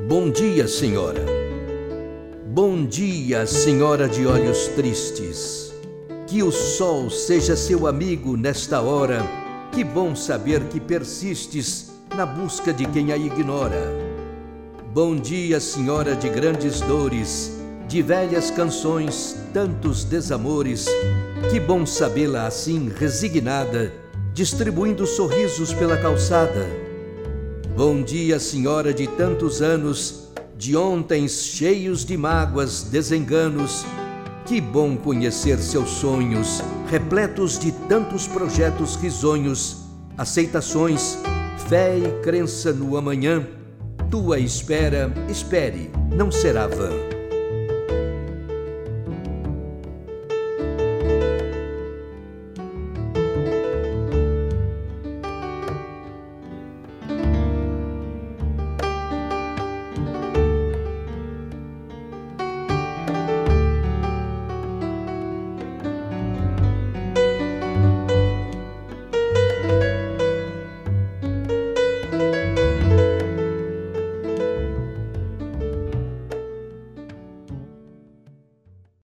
Bom dia, senhora. Bom dia, senhora de olhos tristes. Que o sol seja seu amigo nesta hora. Que bom saber que persistes na busca de quem a ignora. Bom dia, senhora de grandes dores, de velhas canções, tantos desamores. Que bom sabê-la assim, resignada, distribuindo sorrisos pela calçada. Bom dia, senhora de tantos anos, de ontens cheios de mágoas, desenganos. Que bom conhecer seus sonhos, repletos de tantos projetos risonhos, aceitações, fé e crença no amanhã. Tua espera, espere, não será vã.